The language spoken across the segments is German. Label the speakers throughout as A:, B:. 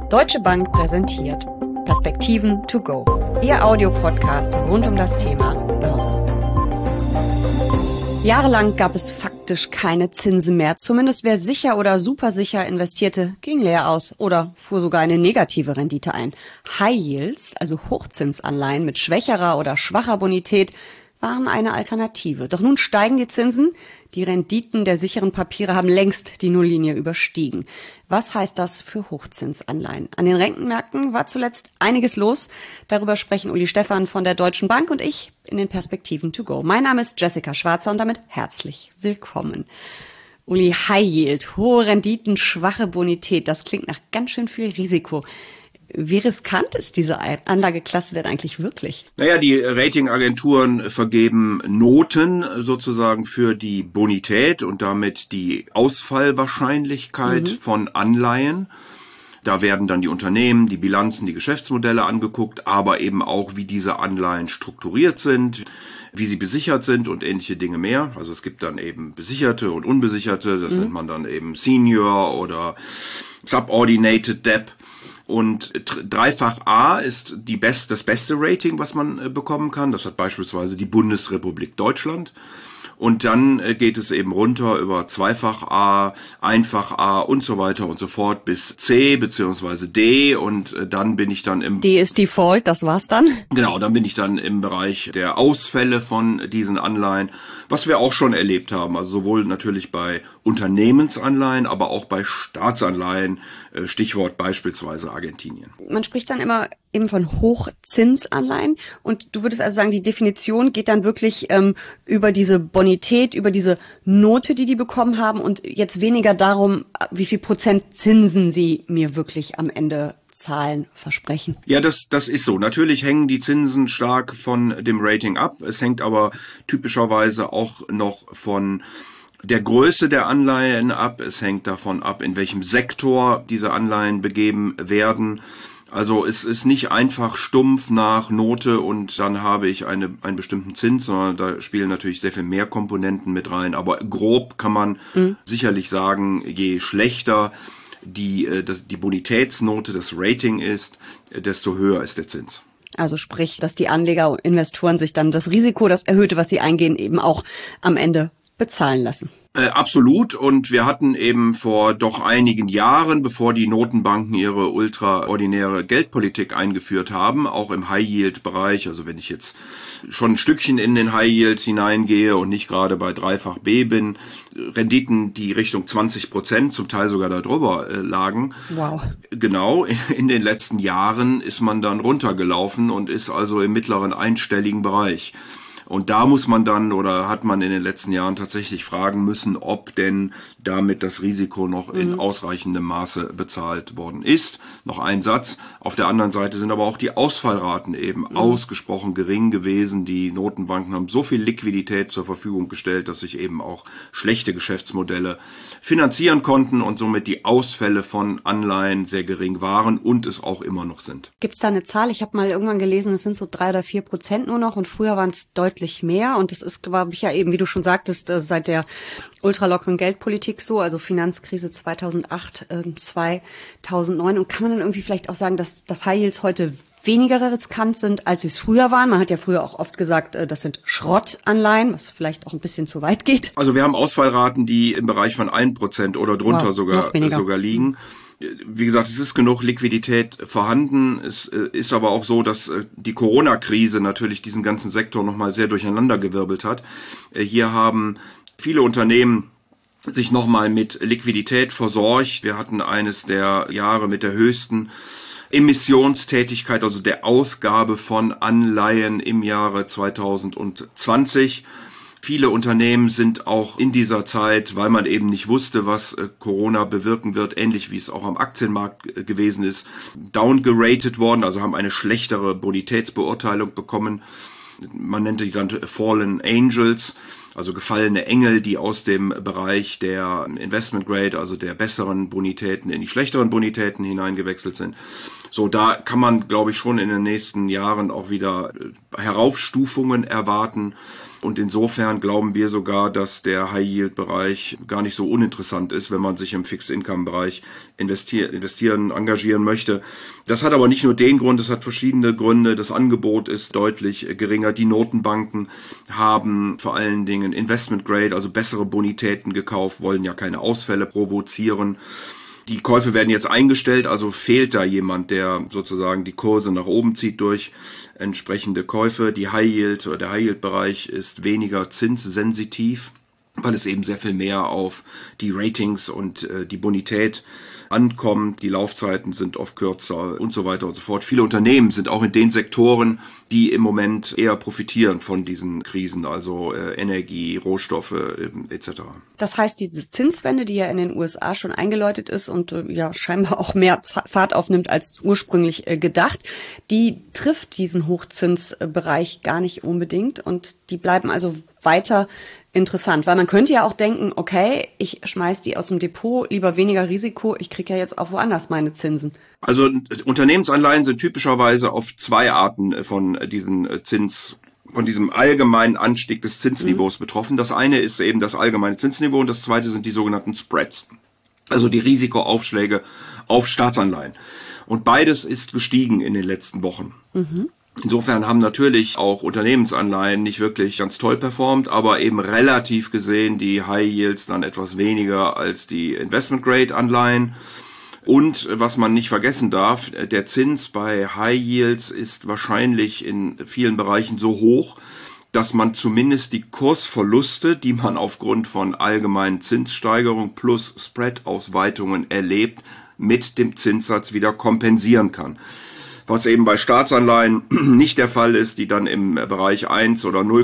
A: Deutsche Bank präsentiert Perspektiven to go, Ihr Audiopodcast rund um das Thema Börse. Jahrelang gab es faktisch keine Zinsen mehr. Zumindest wer sicher oder supersicher investierte, ging leer aus oder fuhr sogar eine negative Rendite ein. High Yields, also Hochzinsanleihen mit schwächerer oder schwacher Bonität, waren eine Alternative. Doch nun steigen die Zinsen. Die Renditen der sicheren Papiere haben längst die Nulllinie überstiegen. Was heißt das für Hochzinsanleihen? An den Rentenmärkten war zuletzt einiges los. Darüber sprechen Uli Stephan von der Deutschen Bank und ich in den Perspektiven to go. Mein Name ist Jessica Schwarzer und damit herzlich willkommen. Uli, High Yield, hohe Renditen, schwache Bonität, das klingt nach ganz schön viel Risiko. Wie riskant ist diese Anlageklasse denn eigentlich wirklich?
B: Naja, die Ratingagenturen vergeben Noten sozusagen für die Bonität und damit die Ausfallwahrscheinlichkeit von Anleihen. Da werden dann die Unternehmen, die Bilanzen, die Geschäftsmodelle angeguckt, aber eben auch, wie diese Anleihen strukturiert sind, wie sie besichert sind und ähnliche Dinge mehr. Also es gibt dann eben besicherte und unbesicherte, das nennt man dann eben Senior oder Subordinated Debt. Und dreifach A ist das beste Rating, was man bekommen kann. Das hat beispielsweise die Bundesrepublik Deutschland. Und dann geht es eben runter über zweifach A, einfach A und so weiter und so fort bis C bzw. D. Und dann bin ich dann im...
A: D ist Default, das war's dann?
B: Genau, dann bin ich dann im Bereich der Ausfälle von diesen Anleihen, was wir auch schon erlebt haben. Also sowohl natürlich bei Unternehmensanleihen, aber auch bei Staatsanleihen, Stichwort beispielsweise Argentinien.
A: Man spricht dann immer eben von Hochzinsanleihen und du würdest also sagen, die Definition geht dann wirklich über diese Bonität, über diese Note, die bekommen haben und jetzt weniger darum, wie viel Prozent Zinsen sie mir wirklich am Ende Zahlen versprechen.
B: Ja, das ist so. Natürlich hängen die Zinsen stark von dem Rating ab. Es hängt aber typischerweise auch noch von der Größe der Anleihen ab. Es hängt davon ab, in welchem Sektor diese Anleihen begeben werden. Also es ist nicht einfach stumpf nach Note und dann habe ich einen bestimmten Zins, sondern da spielen natürlich sehr viel mehr Komponenten mit rein. Aber grob kann man sicherlich sagen, je schlechter die Bonitätsnote, das Rating ist, desto höher ist der Zins.
A: Also sprich, dass die Anleger und Investoren sich dann das Risiko, das Erhöhte, was sie eingehen, eben auch am Ende bezahlen lassen.
B: Absolut. Und wir hatten eben vor doch einigen Jahren, bevor die Notenbanken ihre ultraordinäre Geldpolitik eingeführt haben, auch im High-Yield-Bereich, also wenn ich jetzt schon ein Stückchen in den High-Yield hineingehe und nicht gerade bei dreifach B bin, Renditen, die Richtung 20%, zum Teil sogar darüber lagen.
A: Wow.
B: Genau, in den letzten Jahren ist man dann runtergelaufen und ist also im mittleren einstelligen Bereich. Und da muss man dann oder hat man in den letzten Jahren tatsächlich fragen müssen, ob denn damit das Risiko noch in ausreichendem Maße bezahlt worden ist. Noch ein Satz. Auf der anderen Seite sind aber auch die Ausfallraten eben ausgesprochen gering gewesen. Die Notenbanken haben so viel Liquidität zur Verfügung gestellt, dass sich eben auch schlechte Geschäftsmodelle finanzieren konnten und somit die Ausfälle von Anleihen sehr gering waren und es auch immer noch sind.
A: Gibt es da eine Zahl? Ich habe mal irgendwann gelesen, es sind so 3 oder 4% nur noch und früher waren es deutlich mehr und das ist, glaube ich, ja eben, wie du schon sagtest, seit der ultralockeren Geldpolitik so, also Finanzkrise 2008, 2009 und kann man dann irgendwie vielleicht auch sagen, dass High Yields heute weniger riskant sind, als sie es früher waren. Man hat ja früher auch oft gesagt, das sind Schrottanleihen, was vielleicht auch ein bisschen zu weit geht.
B: Also wir haben Ausfallraten, die im Bereich von 1% oder drunter sogar liegen. Wie gesagt, es ist genug Liquidität vorhanden. Es ist aber auch so, dass die Corona-Krise natürlich diesen ganzen Sektor nochmal sehr durcheinandergewirbelt hat. Hier haben viele Unternehmen sich nochmal mit Liquidität versorgt. Wir hatten eines der Jahre mit der höchsten Emissionstätigkeit, also der Ausgabe von Anleihen im Jahre 2020. Viele Unternehmen sind auch in dieser Zeit, weil man eben nicht wusste, was Corona bewirken wird, ähnlich wie es auch am Aktienmarkt gewesen ist, downgeratet worden, also haben eine schlechtere Bonitätsbeurteilung bekommen. Man nennt die dann Fallen Angels. also gefallene Engel, die aus dem Bereich der Investment Grade, also der besseren Bonitäten in die schlechteren Bonitäten hineingewechselt sind. So, da kann man, glaube ich, schon in den nächsten Jahren auch wieder Heraufstufungen erwarten. Und insofern glauben wir sogar, dass der High-Yield-Bereich gar nicht so uninteressant ist, wenn man sich im Fixed-Income-Bereich engagieren möchte. Das hat aber nicht nur den Grund, es hat verschiedene Gründe. Das Angebot ist deutlich geringer. Die Notenbanken haben vor allen Dingen Investment Grade, also bessere Bonitäten gekauft, wollen ja keine Ausfälle provozieren. Die Käufe werden jetzt eingestellt, also fehlt da jemand, der sozusagen die Kurse nach oben zieht durch entsprechende Käufe. Die High Yield oder der High Yield Bereich ist weniger zinssensitiv, weil es eben sehr viel mehr auf die Ratings und die Bonität ankommt. Die Laufzeiten sind oft kürzer und so weiter und so fort. Viele Unternehmen sind auch in den Sektoren, die im Moment eher profitieren von diesen Krisen, also Energie, Rohstoffe etc.
A: Das heißt, diese Zinswende, die ja in den USA schon eingeläutet ist und ja scheinbar auch mehr Fahrt aufnimmt als ursprünglich gedacht, die trifft diesen Hochzinsbereich gar nicht unbedingt und die bleiben also weiter interessant, weil man könnte ja auch denken, okay, ich schmeiß die aus dem Depot, lieber weniger Risiko, ich kriege ja jetzt auch woanders meine Zinsen.
B: Also Unternehmensanleihen sind typischerweise auf zwei Arten von diesem allgemeinen Anstieg des Zinsniveaus betroffen. Das eine ist eben das allgemeine Zinsniveau und das zweite sind die sogenannten Spreads, also die Risikoaufschläge auf Staatsanleihen. Und beides ist gestiegen in den letzten Wochen. Insofern haben natürlich auch Unternehmensanleihen nicht wirklich ganz toll performt, aber eben relativ gesehen die High Yields dann etwas weniger als die Investment Grade Anleihen. Und was man nicht vergessen darf, der Zins bei High Yields ist wahrscheinlich in vielen Bereichen so hoch, dass man zumindest die Kursverluste, die man aufgrund von allgemeinen Zinssteigerungen plus Spread-Ausweitungen erlebt, mit dem Zinssatz wieder kompensieren kann. Was eben bei Staatsanleihen nicht der Fall ist, die dann im Bereich 1 oder 0,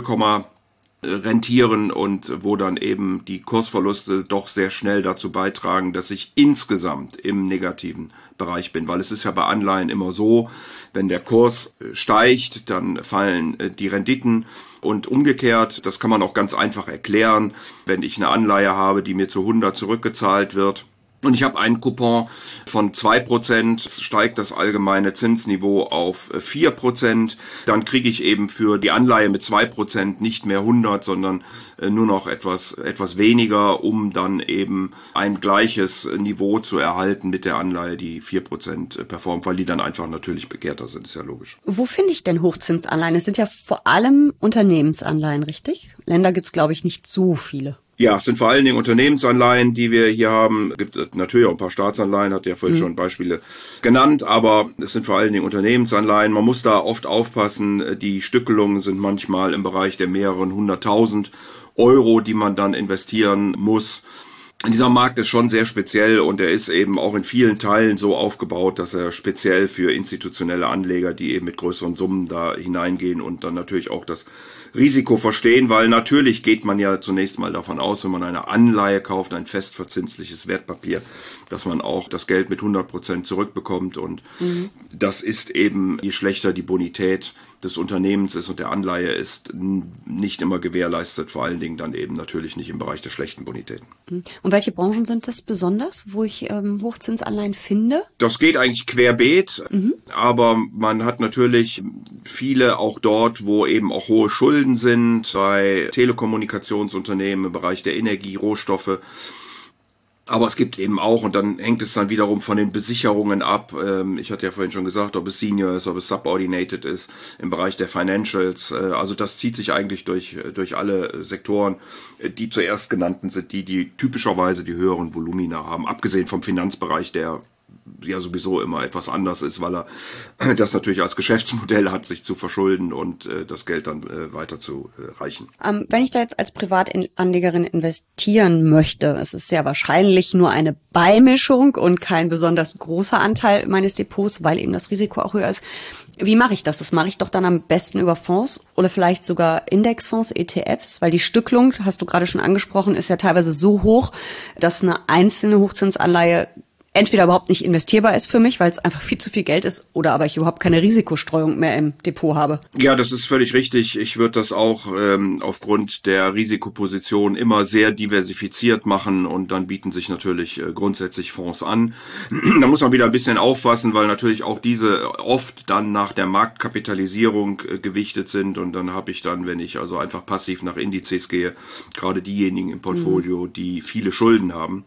B: rentieren und wo dann eben die Kursverluste doch sehr schnell dazu beitragen, dass ich insgesamt im negativen Bereich bin. Weil es ist ja bei Anleihen immer so, wenn der Kurs steigt, dann fallen die Renditen und umgekehrt. Das kann man auch ganz einfach erklären. Wenn ich eine Anleihe habe, die mir zu 100 zurückgezahlt wird, und ich habe einen Coupon von 2%, steigt das allgemeine Zinsniveau auf 4%, dann kriege ich eben für die Anleihe mit 2% nicht mehr 100, sondern nur noch etwas weniger, um dann eben ein gleiches Niveau zu erhalten mit der Anleihe, die 4% performt, weil die dann einfach natürlich begehrter sind, ist ja logisch.
A: Wo finde ich denn Hochzinsanleihen? Es sind ja vor allem Unternehmensanleihen, richtig? Länder gibt's, glaube ich, nicht so viele.
B: Ja, es sind vor allen Dingen Unternehmensanleihen, die wir hier haben. Es gibt natürlich auch ein paar Staatsanleihen, hat ja vorhin schon Beispiele genannt, aber es sind vor allen Dingen Unternehmensanleihen. Man muss da oft aufpassen, die Stückelungen sind manchmal im Bereich der mehreren 100.000 Euro, die man dann investieren muss. Dieser Markt ist schon sehr speziell und er ist eben auch in vielen Teilen so aufgebaut, dass er speziell für institutionelle Anleger, die eben mit größeren Summen da hineingehen und dann natürlich auch das Risiko verstehen, weil natürlich geht man ja zunächst mal davon aus, wenn man eine Anleihe kauft, ein festverzinsliches Wertpapier, dass man auch das Geld mit 100% zurückbekommt und das ist eben, je schlechter die Bonität des Unternehmens ist und der Anleihe ist, nicht immer gewährleistet, vor allen Dingen dann eben natürlich nicht im Bereich der schlechten Bonitäten.
A: Und welche Branchen sind das besonders, wo ich Hochzinsanleihen finde?
B: Das geht eigentlich querbeet, aber man hat natürlich viele auch dort, wo eben auch hohe Schulden sind, bei Telekommunikationsunternehmen im Bereich der Energie, Rohstoffe. Aber es gibt eben auch, und dann hängt es dann wiederum von den Besicherungen ab. Ich hatte ja vorhin schon gesagt, ob es Senior ist, ob es Subordinated ist, im Bereich der Financials. Also das zieht sich eigentlich durch alle Sektoren. Die zuerst genannten sind die typischerweise die höheren Volumina haben, abgesehen vom Finanzbereich, der ja sowieso immer etwas anders ist, weil er das natürlich als Geschäftsmodell hat, sich zu verschulden und das Geld dann weiter zu reichen.
A: Wenn ich da jetzt als Privatanlegerin investieren möchte, es ist sehr wahrscheinlich nur eine Beimischung und kein besonders großer Anteil meines Depots, weil eben das Risiko auch höher ist. Wie mache ich das? Das mache ich doch dann am besten über Fonds oder vielleicht sogar Indexfonds, ETFs, weil die Stückelung, hast du gerade schon angesprochen, ist ja teilweise so hoch, dass eine einzelne Hochzinsanleihe entweder überhaupt nicht investierbar ist für mich, weil es einfach viel zu viel Geld ist, oder aber ich überhaupt keine Risikostreuung mehr im Depot habe.
B: Ja, das ist völlig richtig. Ich würde das auch aufgrund der Risikoposition immer sehr diversifiziert machen und dann bieten sich natürlich grundsätzlich Fonds an. Da muss man wieder ein bisschen aufpassen, weil natürlich auch diese oft dann nach der Marktkapitalisierung gewichtet sind und dann habe ich dann, wenn ich also einfach passiv nach Indizes gehe, gerade diejenigen im Portfolio, die viele Schulden haben.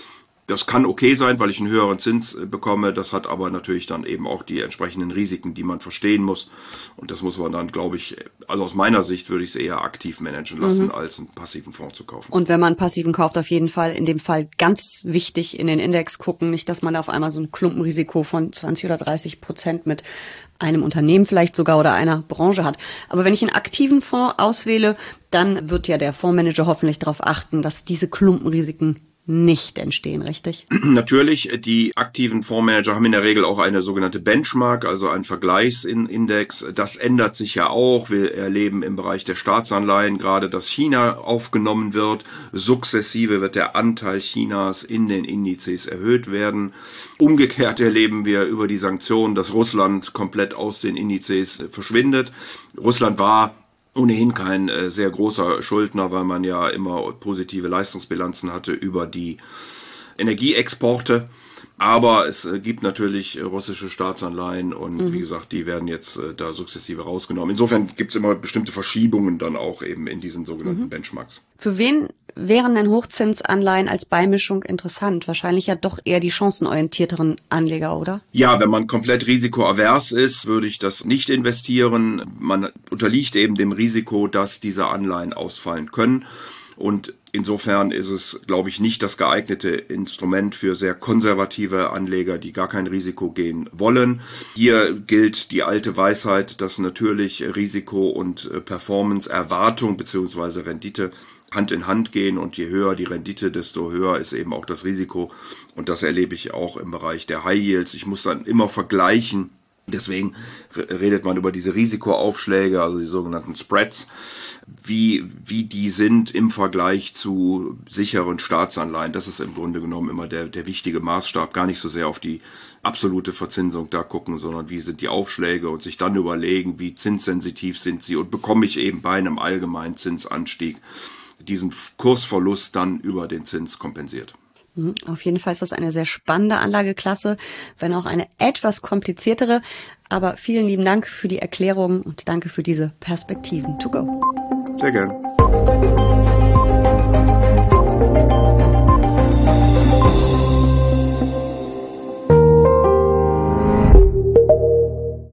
B: Das kann okay sein, weil ich einen höheren Zins bekomme. Das hat aber natürlich dann eben auch die entsprechenden Risiken, die man verstehen muss. Und das muss man dann, glaube ich, also aus meiner Sicht würde ich es eher aktiv managen lassen, als einen passiven Fonds zu kaufen.
A: Und wenn man einen passiven kauft, auf jeden Fall in dem Fall ganz wichtig in den Index gucken. Nicht, dass man da auf einmal so ein Klumpenrisiko von 20 oder 30% mit einem Unternehmen vielleicht sogar oder einer Branche hat. Aber wenn ich einen aktiven Fonds auswähle, dann wird ja der Fondsmanager hoffentlich darauf achten, dass diese Klumpenrisiken nicht entstehen, richtig?
B: Natürlich, die aktiven Fondsmanager haben in der Regel auch eine sogenannte Benchmark, also einen Vergleichsindex. Das ändert sich ja auch. Wir erleben im Bereich der Staatsanleihen gerade, dass China aufgenommen wird. Sukzessive wird der Anteil Chinas in den Indizes erhöht werden. Umgekehrt erleben wir über die Sanktionen, dass Russland komplett aus den Indizes verschwindet. Russland war ohnehin kein sehr großer Schuldner, weil man ja immer positive Leistungsbilanzen hatte über die Energieexporte. Aber es gibt natürlich russische Staatsanleihen und wie gesagt, die werden jetzt da sukzessive rausgenommen. Insofern gibt es immer bestimmte Verschiebungen dann auch eben in diesen sogenannten Benchmarks.
A: Für wen wären denn Hochzinsanleihen als Beimischung interessant? Wahrscheinlich ja doch eher die chancenorientierteren Anleger, oder?
B: Ja, wenn man komplett risikoavers ist, würde ich das nicht investieren. Man unterliegt eben dem Risiko, dass diese Anleihen ausfallen können. Und insofern ist es, glaube ich, nicht das geeignete Instrument für sehr konservative Anleger, die gar kein Risiko gehen wollen. Hier gilt die alte Weisheit, dass natürlich Risiko und Performance-Erwartung bzw. Rendite Hand in Hand gehen und je höher die Rendite, desto höher ist eben auch das Risiko. Und das erlebe ich auch im Bereich der High Yields. Ich muss dann immer vergleichen. Deswegen redet man über diese Risikoaufschläge, also die sogenannten Spreads, wie die sind im Vergleich zu sicheren Staatsanleihen. Das ist im Grunde genommen immer der wichtige Maßstab. Gar nicht so sehr auf die absolute Verzinsung da gucken, sondern wie sind die Aufschläge und sich dann überlegen, wie zinssensitiv sind sie und bekomme ich eben bei einem allgemeinen Zinsanstieg diesen Kursverlust dann über den Zins kompensiert.
A: Auf jeden Fall ist das eine sehr spannende Anlageklasse, wenn auch eine etwas kompliziertere. Aber vielen lieben Dank für die Erklärung und danke für diese Perspektiven to go.
B: Sehr gern.